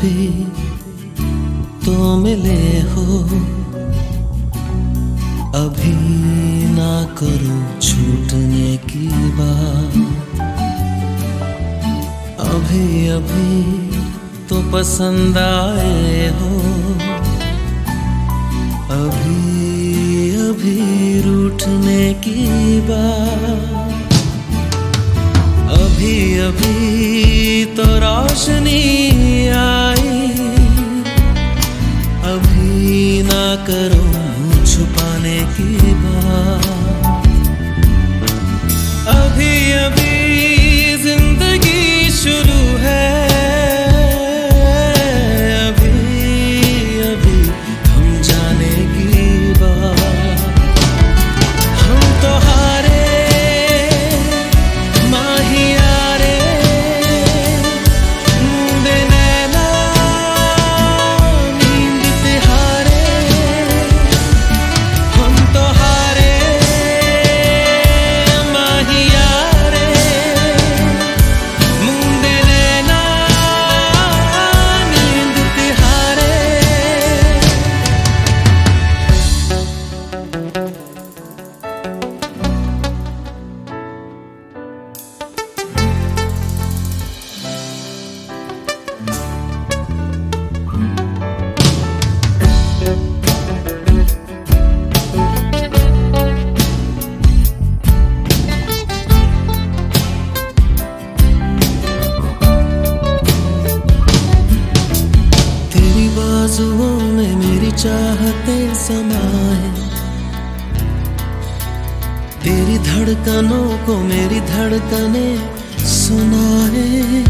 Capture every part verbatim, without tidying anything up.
अभी तो मिले हो, अभी ना करो छूटने की बात। अभी अभी तो पसंद आए हो, अभी अभी रूठने की बात। अभी अभी तो रोशनी आई, अभी ना करो छुपाने की बात। अभी अभी जिंदगी शुरू है, अभी अभी हम जाने की बात। हम तो हारे माहियारे, मुंदे नैना नींद तिहारे। हम तो हारे माहियारे, मुंदे नैना नींद तिहारे। तेरी बाजुओं में मेरी चाहते समाए, तेरी धड़कनों को मेरी धड़कने सुनाए।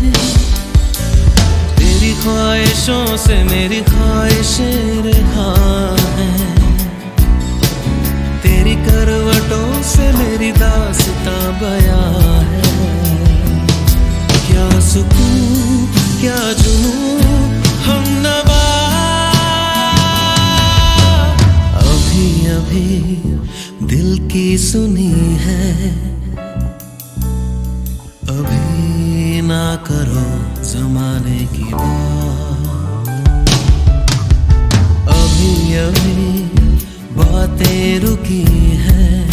तेरी ख्वाहिशों से मेरी ख्वाहिशें रिहा हैं, तेरी करवटों से मेरी दास्तां बयां है। क्या सुकून क्या जुनून हम नवा, अभी अभी दिल की सुनी है, अभी ना करो जमाने की बात। अभी अभी बातें रुकी हैं,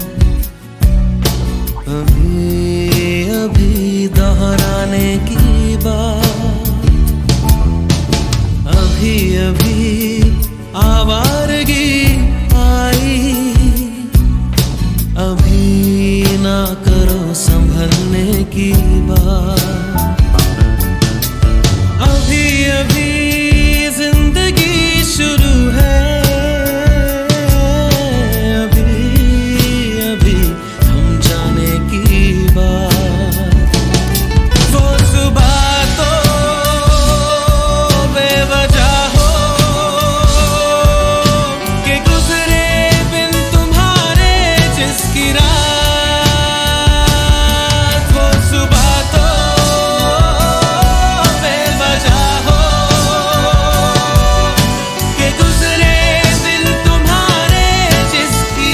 अभी अभी दोहराने की बात। अभी अभी आवारगी आई, अभी ना करो संभलने की बात। अभी अभी जिंदगी शुरू है, अभी अभी हम जाने की बात। वो सुबह तो बेवजह हो के गुजरे बिन तुम्हारे जिसकी रात। वो सुबह तो बेवजह हो के गुजरे बिन तुम्हारे जिसकी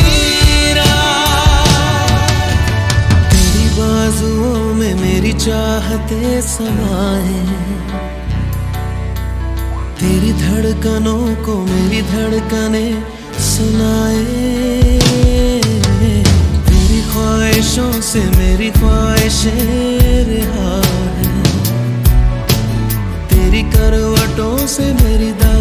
रात। तेरी बाजुओं में मेरी चाहते समाए, तेरी धड़कनों को मेरी धड़कने सुनाए। तेरी ख्वाहिशों से मेरी ख्वाहिशें रिहा हैं, तेरी करवटों से मेरी